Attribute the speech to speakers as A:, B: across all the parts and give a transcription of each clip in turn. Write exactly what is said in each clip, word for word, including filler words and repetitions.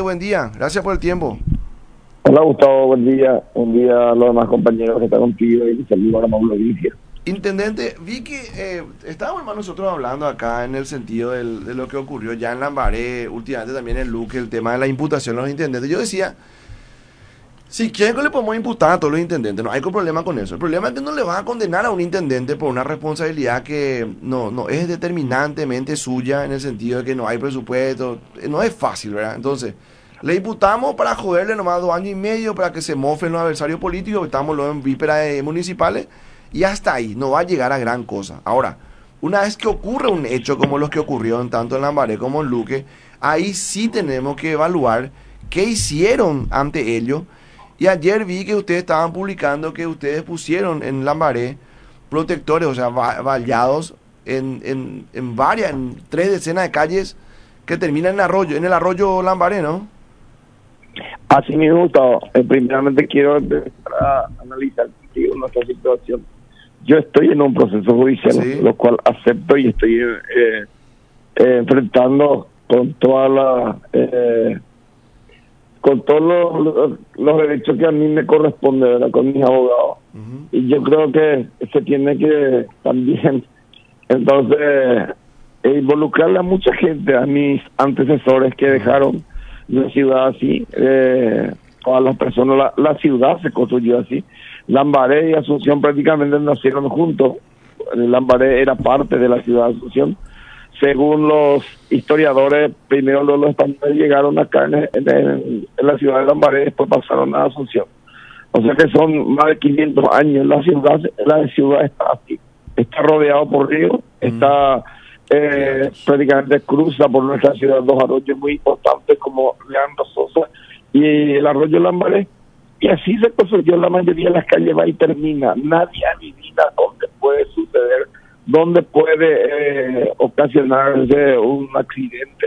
A: buen día. Gracias por el tiempo.
B: Hola Gustavo, buen día. Un día a los demás compañeros que están contigo y saludos a Mauro Vicia.
A: Intendente, vi que eh, estábamos hermano, nosotros hablando acá en el sentido del, de lo que ocurrió ya en Lambaré, últimamente también en Luque, el tema de la imputación a los intendentes. Yo decía, si quieren que le podemos imputar a todos los intendentes, no hay problema con eso. El problema es que no le van a condenar a un intendente por una responsabilidad que no, no es determinantemente suya, en el sentido de que no hay presupuesto, no es fácil, ¿verdad? Entonces, le imputamos para joderle nomás dos años y medio para que se mofen los adversarios políticos, estamos luego en vísperas eh, municipales, y hasta ahí, no va a llegar a gran cosa. Ahora, una vez que ocurre un hecho como los que ocurrió en tanto en Lambaré como en Luque, ahí sí tenemos que evaluar qué hicieron ante ello. Y ayer vi que ustedes estaban publicando que ustedes pusieron en Lambaré protectores, o sea, vallados en, en, en varias, en tres decenas de calles que terminan en arroyo, en el arroyo Lambaré, ¿no?
B: Así mismo, Gustavo. Eh, primeramente quiero empezar a analizar contigo nuestra situación. Yo estoy en un proceso judicial,
A: Sí.
B: lo cual acepto y estoy eh, eh, enfrentando con toda la... Eh, con todos los, los, los derechos que a mí me corresponde, ¿verdad? Con mis abogados. Uh-huh. Y yo creo que se tiene que también, entonces, eh, involucrarle a mucha gente, a mis antecesores que dejaron la ciudad así, eh, a las personas, la, la ciudad se construyó así. Lambaré y Asunción prácticamente nacieron juntos. Lambaré era parte de la ciudad de Asunción. Según los historiadores, primero los, los españoles llegaron acá en, en, en, en la ciudad de Lambaré, después pasaron a Asunción. O sea que son más de quinientos años. La ciudad la ciudad está aquí, está rodeado por ríos, mm. está eh, prácticamente cruza por nuestra ciudad dos arroyos muy importantes como Leandro Sosa y el arroyo Lambaré. Y así se construyó la mayoría de las calles, va y termina. Nadie adivina dónde puede suceder, dónde puede eh, ocasionarse un accidente.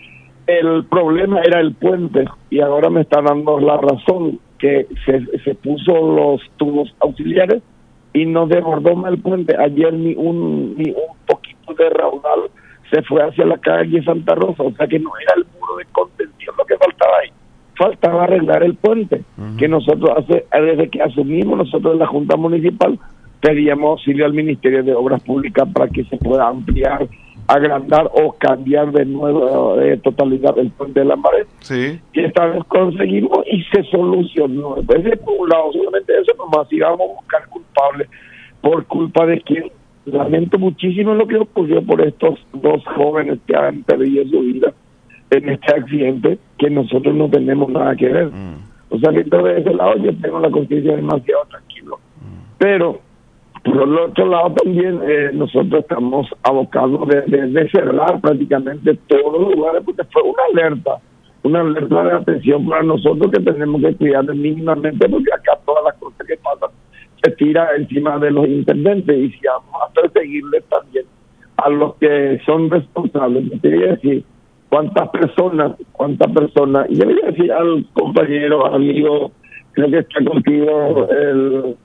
B: El problema era el puente y ahora me está dando la razón que se, se puso los tubos auxiliares y no desbordó más el puente. Ayer ni un ni un poquito de raudal se fue hacia la calle Santa Rosa, o sea que no era el muro de contención lo que faltaba ahí. Faltaba arreglar el puente, uh-huh. que nosotros hace desde que asumimos nosotros en la Junta Municipal pedíamos auxilio al Ministerio de Obras Públicas para que se pueda ampliar, agrandar o cambiar de nuevo de totalidad el puente de Lambaré.
A: Sí.
B: Y esta vez conseguimos y se solucionó. Entonces, por un lado, solamente eso, nomás íbamos a buscar culpables por culpa de quien. Lamento muchísimo lo que ocurrió por estos dos jóvenes que han perdido su vida en este accidente, que nosotros no tenemos nada que ver. Mm. O sea que entonces de ese lado yo tengo la conciencia demasiado tranquilo. Mm. Pero por el otro lado también eh, nosotros estamos abocados de, de, de cerrar prácticamente todos los lugares, porque fue una alerta, una alerta de atención para nosotros que tenemos que cuidar mínimamente, porque acá todas las cosas que pasan se tira encima de los intendentes y si vamos a perseguirles también a los que son responsables. Te voy a decir cuántas personas, cuántas personas, y yo le voy a decir al compañero, amigo, creo que está contigo el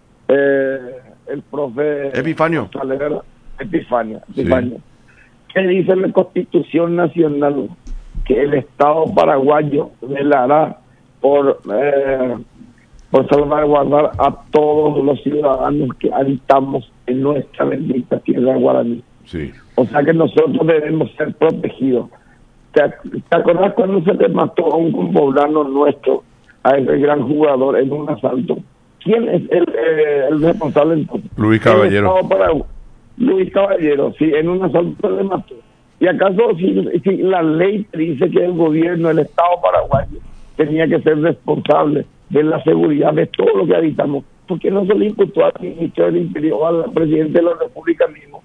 B: eh, el profe
A: Epifanio.
B: Epifanio, Epifanio. Sí. ¿Qué dice la Constitución Nacional? Que el Estado paraguayo velará por eh, por salvaguardar a todos los ciudadanos que habitamos en nuestra bendita tierra guaraní.
A: Sí.
B: O sea que nosotros debemos ser protegidos. ¿Te, te acordás cuando se le mató a un poblano nuestro, a ese gran jugador en un asalto? ¿Quién es el, eh, el responsable entonces?
A: Luis Caballero.
B: Para, Luis Caballero, sí, en un asalto le mató. ¿Y acaso si, si la ley dice que el gobierno, el Estado paraguayo, tenía que ser responsable de la seguridad de todo lo que habitamos? ¿Por qué no se le imputó al ministro del Interior, al presidente de la República mismo?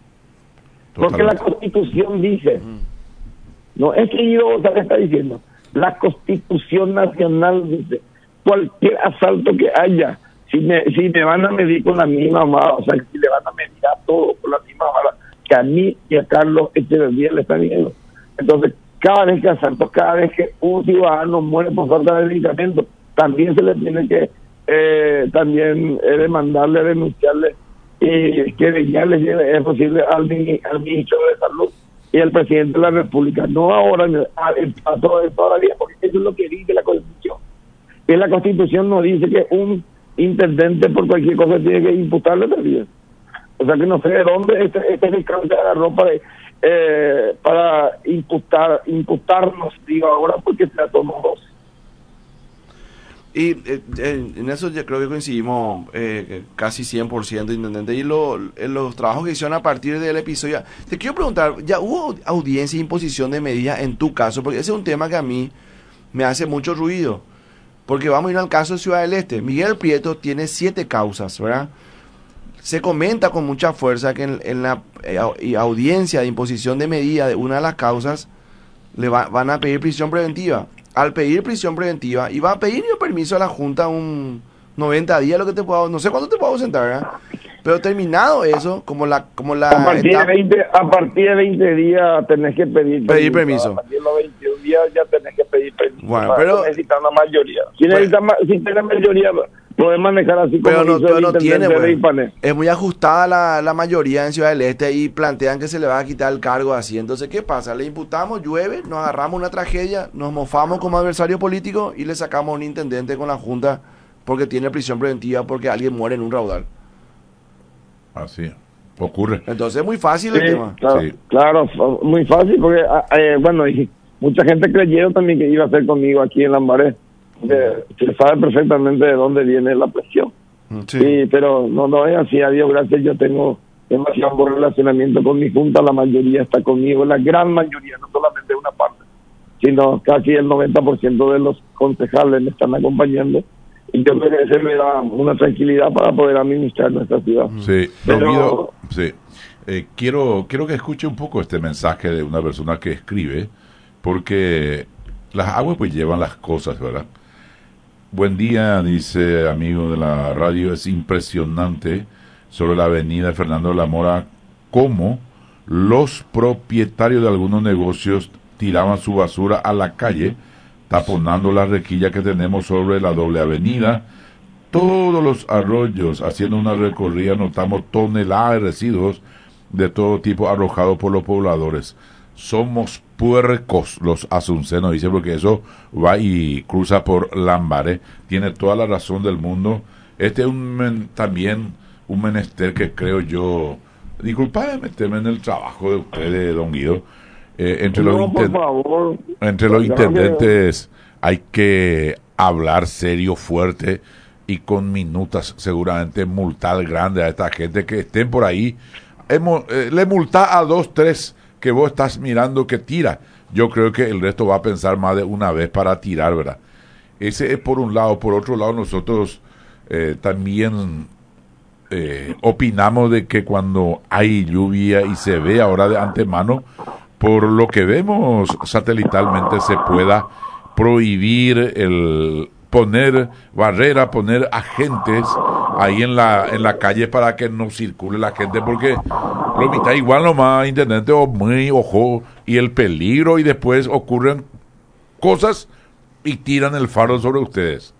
B: Porque la Constitución dice, mm. no es que yo, ¿sabes qué está diciendo? La Constitución Nacional dice, cualquier asalto que haya, si me, si me van a medir con la misma vara, o sea, si le van a medir a todo con la misma vara, que a mí y a Carlos Echeverría le están viendo. Entonces, cada vez que asalto, cada vez que un ciudadano muere por falta de medicamento, también se le tiene que eh, también eh, demandarle, denunciarle y que ya les lleve, es posible al, al ministro de Salud y el presidente de la República, no ahora, a, a todo, todavía, porque eso es lo que dice la Constitución. Y la Constitución nos dice que un intendente por cualquier cosa tiene que imputarle también. O sea que no sé de dónde este, este fiscal se agarró para, eh, para imputar, imputarnos, digo ahora, porque se la tomó dos.
A: Y eh, en eso ya creo que coincidimos eh, casi cien por ciento, intendente. Y lo, en los trabajos que hicieron a partir del episodio, te quiero preguntar, ¿ya hubo audiencia e imposición de medidas en tu caso? Porque ese es un tema que a mí me hace mucho ruido. Porque vamos a ir al caso de Ciudad del Este. Miguel Prieto tiene siete causas, ¿verdad? Se comenta con mucha fuerza que en, en la eh, audiencia de imposición de medida de una de las causas le va, van a pedir prisión preventiva. Al pedir prisión preventiva, y va a pedir yo permiso a la Junta un noventa días, lo que te puedo, no sé cuándo te puedo ausentar, ¿verdad? Pero terminado eso, como la como la
B: a partir
A: etapa,
B: de veinte a partir de veinte días tenés que pedir permiso.
A: Pedir permiso.
B: A partir de los veintiún días ya tenés que pedir permiso.
A: Bueno, pero
B: necesitas una mayoría. Si
A: pues,
B: necesitas si tenés mayoría, podés manejar así como
A: pero no,
B: hizo
A: pero
B: el
A: no tiene,
B: intendente de
A: pues.
B: Ipané.
A: Es muy ajustada la, la mayoría en Ciudad del Este y plantean que se le va a quitar el cargo así. Entonces, ¿qué pasa? Le imputamos, llueve, nos agarramos una tragedia, nos mofamos como adversario político y le sacamos a un intendente con la Junta porque tiene prisión preventiva porque alguien muere en un raudal.
C: Así ocurre.
A: Entonces es muy fácil
B: Sí,
A: el tema.
B: claro,
C: Sí.
B: claro, muy fácil porque, eh, bueno, y mucha gente creyeron también que iba a ser conmigo aquí en Lambaré. Eh, se sabe perfectamente de dónde viene la presión.
A: Sí.
B: Sí, pero no, no es así. A Dios gracias, yo tengo demasiado buen relacionamiento con mi junta. La mayoría está conmigo, la gran mayoría, no solamente una parte, sino casi el noventa por ciento de los concejales me están acompañando. Y yo creo que eso me da una tranquilidad para poder administrar nuestra ciudad.
C: Sí,
B: Pero-
C: don Guido, sí. Eh, quiero, quiero que escuche un poco este mensaje de una persona que escribe, porque las aguas pues llevan las cosas, ¿verdad? Buen día, dice amigo de la radio, es impresionante sobre la avenida Fernando de la Mora cómo los propietarios de algunos negocios tiraban su basura a la calle, taponando la requilla que tenemos sobre la doble avenida. Todos los arroyos, haciendo una recorrida, notamos toneladas de residuos de todo tipo arrojados por los pobladores. Somos puercos los asuncenos, dice, porque eso va y cruza por Lambaré. Tiene toda la razón del mundo. Este es un men, también un menester que creo yo, disculpa de meterme en el trabajo de ustedes, don Guido, eh, entre los,
B: No, por
C: inten-
B: favor.
C: entre los
B: Claro que-
C: intendentes hay que hablar serio, fuerte y con minutas seguramente multar grande a esta gente que estén por ahí. Hemos, eh, le multa a dos, tres que vos estás mirando que tira. Yo creo que el resto va a pensar más de una vez para tirar, ¿verdad? Ese es por un lado. Por otro lado, nosotros eh, también eh, opinamos de que cuando hay lluvia y se ve ahora de antemano, por lo que vemos satelitalmente, se pueda prohibir el poner barrera, poner agentes ahí en la en la calle para que no circule la gente, porque lo mitad igual nomás, intendente, o muy ojo, y el peligro, y después ocurren cosas y tiran el faro sobre ustedes.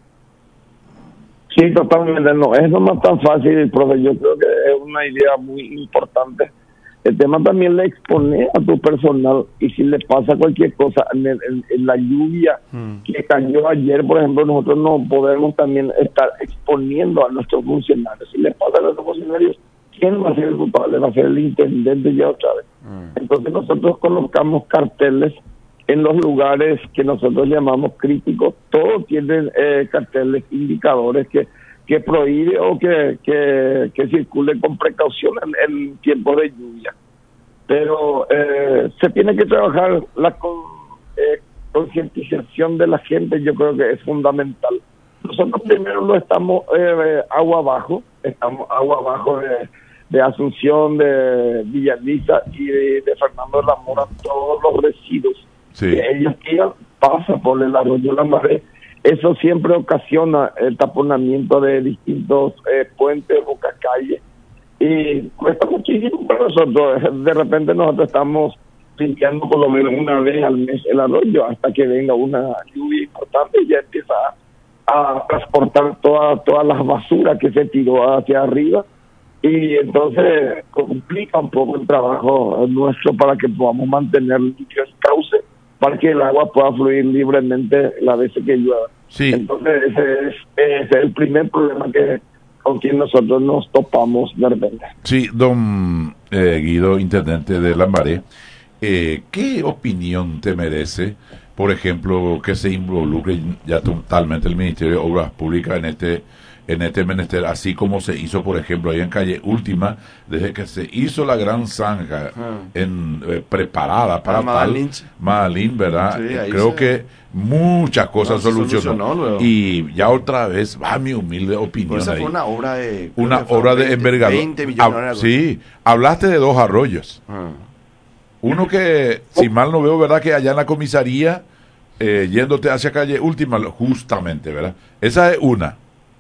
B: Sí, totalmente. No, eso no es tan fácil, profe. Yo creo que es una idea muy importante. El tema también le expone a tu personal, y si le pasa cualquier cosa en, el- en- en la lluvia
A: Mm.
B: que cayó ayer, por ejemplo, nosotros no podemos también estar exponiendo a nuestros funcionarios. Si les pasa a nuestros funcionarios, ¿quién va a ser el culpable? Va a ser el intendente ya otra vez.
A: Mm.
B: Entonces nosotros colocamos carteles en los lugares que nosotros llamamos críticos. Todos tienen eh, carteles indicadores que que prohíbe o que, que, que circule con precaución en, en tiempos de lluvia. Pero eh, se tiene que trabajar la con, eh, concientización de la gente, yo creo que es fundamental. Nosotros primero lo estamos eh, agua abajo, estamos agua abajo de, de Asunción, de Villavista y de, de Fernando de la Mora, todos los residuos
C: Sí.
B: que ellos tiran pasa por el arroyo Lambaré. Eso siempre ocasiona el taponamiento de distintos eh, puentes, boca calle, y cuesta muchísimo para nosotros. De repente nosotros estamos limpiando por lo menos una vez al mes el arroyo hasta que venga una lluvia importante y ya empieza a, a transportar toda, todas las basuras que se tiró hacia arriba y entonces complica un poco el trabajo nuestro para que podamos mantener limpio el cauce, para que el agua pueda fluir libremente las veces que llueva.
C: Sí.
B: Entonces ese es, ese es el primer problema que con quien nosotros nos topamos de repente.
C: Sí, don eh, Guido, intendente de Lambaré, eh, ¿qué opinión te merece, por ejemplo, que se involucre ya totalmente el Ministerio de Obras Públicas en este en este menester, así como se hizo, por ejemplo, ahí en Calle Última, desde que se hizo la gran zanja
A: Hmm.
C: en eh, preparada para
A: Ah,
C: tal,
A: Madalín.
C: Madalín, ¿verdad?
A: Sí,
C: Eh,
A: ahí
C: creo
A: se-
C: que muchas cosas
A: No, se
C: solucionó.
A: solucionó luego.
C: Y ya otra vez, va mi humilde opinión
A: Pues esa
C: ahí.
A: fue una obra de... creo
C: Una
A: que fueron
C: obra de
A: veinte
C: envergadura.
A: veinte millones de
C: Ah,
A: dólares.
C: sí, hablaste de dos arroyos.
A: Ah.
C: Uno que, si mal no veo, ¿verdad? Que allá en la comisaría, eh, yéndote hacia Calle Última, justamente, ¿verdad? Esa es una.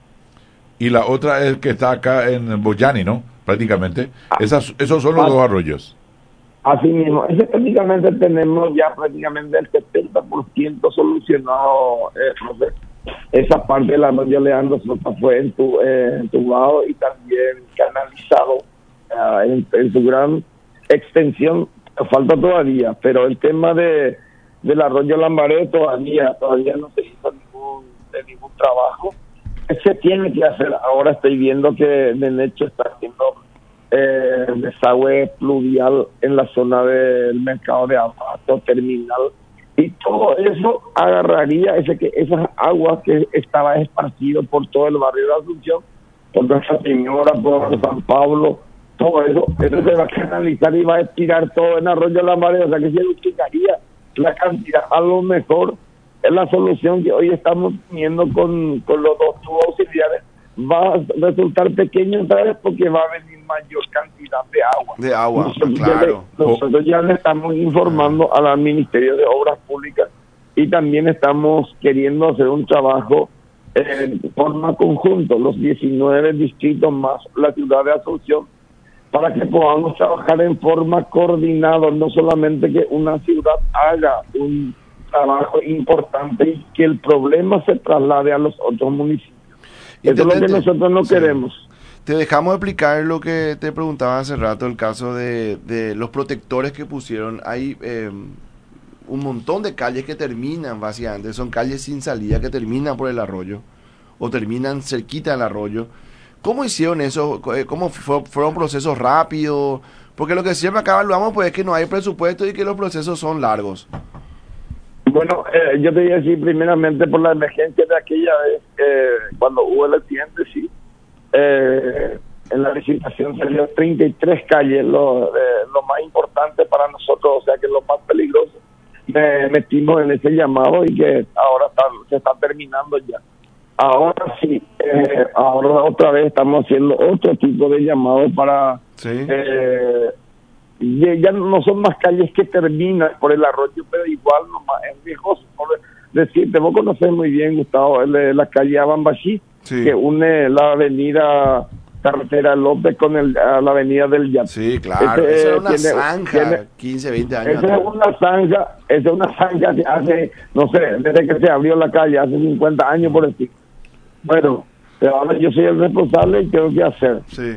C: Y la otra es que está acá en Boyani, ¿no? Prácticamente. Esas, esos son los
B: Ah.
C: dos arroyos.
B: Así mismo, ese prácticamente tenemos ya prácticamente el setenta por ciento solucionado, eh, profe. Esa parte de la arroyo Leandro Soto fue entu, eh, entubado y también canalizado eh, en, en su gran extensión. Falta todavía, pero el tema de del arroyo Lambaré todavía todavía no se hizo ningún, de ningún trabajo. Se tiene que hacer. Ahora estoy viendo que de hecho está haciendo eh, desagüe pluvial en la zona del mercado de abasto terminal, y todo eso agarraría ese que esas aguas que estaba esparcido por todo el barrio de Asunción, por Nuestra Señora, por San Pablo, todo eso, eso se va a canalizar y va a estirar todo en Arroyo Lambaré. O sea que se duplicaría la cantidad. A lo mejor es la solución que hoy estamos teniendo con, con los dos tubos auxiliares, va a resultar pequeño otra vez porque va a venir mayor cantidad de agua.
A: De agua,
B: Nosotros,
A: claro.
B: ya, le, nosotros ya le estamos informando al Ministerio de Obras Públicas y también estamos queriendo hacer un trabajo en forma conjunto, los diecinueve distritos más la ciudad de Asunción, para que podamos trabajar en forma coordinada, no solamente que una ciudad haga un trabajo importante y que el problema se traslade a los otros municipios. Eso es lo que nosotros no
A: Sí.
B: queremos.
A: Te dejamos explicar lo que te preguntaba hace rato, el caso de, de los protectores que pusieron. Hay eh, un montón de calles que terminan básicamente, son calles sin salida que terminan por el arroyo o terminan cerquita del arroyo. ¿Cómo hicieron eso? ¿Cómo fue, fueron procesos rápidos? Porque lo que siempre acá evaluamos pues es que no hay presupuesto y que los procesos son largos.
B: Bueno, eh, yo te voy a decir primeramente por la emergencia de aquella vez, eh, cuando hubo el accidente, sí. Eh, en la licitación salió treinta y tres calles, lo, eh, lo más importante para nosotros, o sea que lo más peligroso. Me metimos en ese llamado y que ahora está, se está terminando ya. Ahora sí, eh, ahora otra vez estamos haciendo otro tipo de llamado para...
A: Sí.
B: Eh, ya, ya no son más calles que terminan por el arroyo, pero igual nomás es riesgoso. Por decirte, vos conocés muy bien, Gustavo, el de la calle Abambashi,
A: Sí.
B: que une la avenida Carretera López con el, a la avenida del Yat.
A: Sí, claro.
B: Ese,
A: Esa era una
B: tiene-
A: zanja,
B: tiene-
A: quince, veinte años
B: Esa es
A: atrás.
B: una zanja, esa es una zanja que hace, no sé, desde que se abrió la calle, hace cincuenta años por decir. Bueno, pero ahora yo soy el responsable y tengo que hacer.
A: Sí.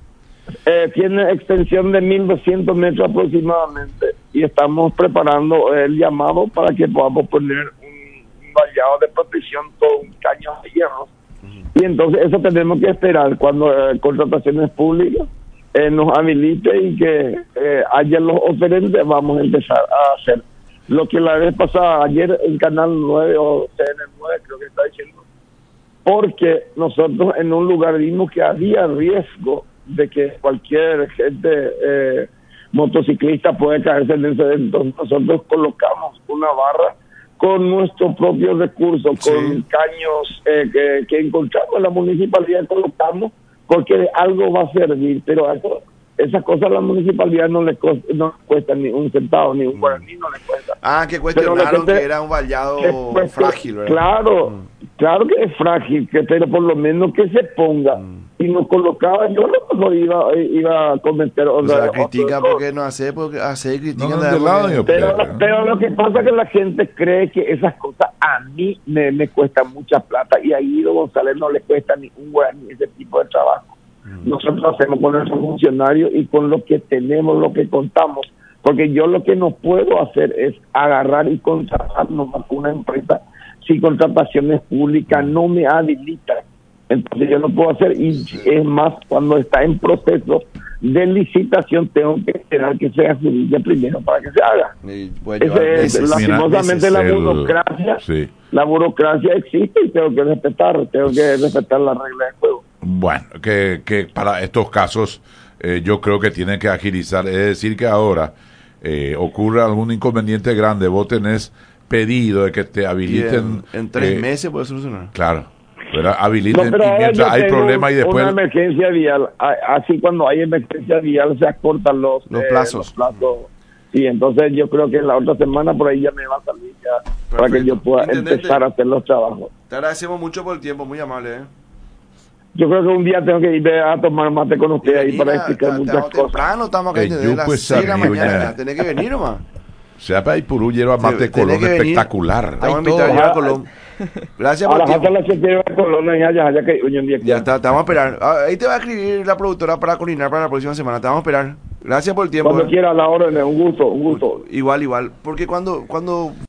B: Eh, tiene extensión de mil doscientos metros aproximadamente y estamos preparando el llamado para que podamos poner un, un vallado de protección con caños de hierro. Y entonces eso tenemos que esperar cuando eh, contrataciones públicas eh, nos habilite y que eh, haya los oferentes, vamos a empezar a hacer. Lo que la vez pasada, ayer en Canal nueve o C N nueve creo que está diciendo, porque nosotros en un lugar vimos que había riesgo de que cualquier gente eh, motociclista puede caerse en ese, entonces nosotros colocamos una barra con nuestros propios recursos,
A: Sí.
B: con caños eh, que, que encontramos en la municipalidad, colocamos porque de algo va a servir, pero eso, esas cosas a la municipalidad no le cost, no cuesta ni un centavo, ni un guaraní no le cuesta.
A: Ah, que
B: Pero
A: cuestionaron
B: lo que te-
A: que era un vallado
B: que, pues,
A: frágil, ¿verdad?
B: Claro,
A: Mm.
B: claro que es frágil, que, pero por lo menos que se ponga.
A: Mm.
B: Y nos colocaba, yo no iba, iba a cometer
A: O
B: otra
A: sea, critica
B: otro error.
A: porque no hace, porque hace, critica
C: No, no,
A: de
C: de lado,
A: porque-
C: yo-
B: Pero,
C: Pero-
B: pero lo que pasa es que la gente cree que esas cosas a mí me, me cuestan mucha plata y a Guido González no le cuesta ni un guaraní ese tipo de trabajo. nosotros hacemos con nuestros funcionarios y con lo que tenemos, lo que contamos. Porque yo lo que no puedo hacer es agarrar y contratar nomás con una empresa si contrataciones públicas no me habilitan. Entonces yo no puedo hacer, y es más, cuando está en proceso de licitación tengo que esperar que se adjudique primero para que se haga. Ese es, lastimosamente la burocracia, sí. La burocracia existe y tengo que respetar, tengo que respetar la regla del juego.
C: Bueno, que, que para estos casos eh, yo creo que tienen que agilizar, es decir que ahora eh, ocurre algún inconveniente grande, vos tenés pedido de que te habiliten.
A: En, en tres
C: eh,
A: meses puede solucionar.
C: Claro. ¿Verdad? Habiliten,
B: no,
C: y mientras hay problemas y después
B: una emergencia vial, así cuando hay emergencia vial se acortan los,
A: los
B: eh,
A: plazos.
B: Los plazos. Sí, entonces yo creo que la otra semana por ahí ya me va a salir ya. Perfecto. Para que yo pueda Intendente, empezar a hacer los trabajos.
A: Te agradecemos mucho por el tiempo, muy amable. ¿eh?
B: Yo creo que un día tengo que ir a tomar mate con usted ahí para explicar
A: ta,
B: muchas
A: ta,
B: cosas.
A: Temprano estamos acá desde las seis de la mañana. Tenés que venir nomás.
C: Se para Ipurú lleva mate Colón espectacular.
A: Te vamos a invitar ya a Colón. Gracias por el tiempo. Ya está, te vamos a esperar. Ahí te va a escribir la productora para coordinar para la próxima semana. Te vamos a esperar. Gracias por el tiempo.
B: Cuando eh. quiera, a la orden, un gusto, un gusto.
A: Igual, igual. Porque cuando cuando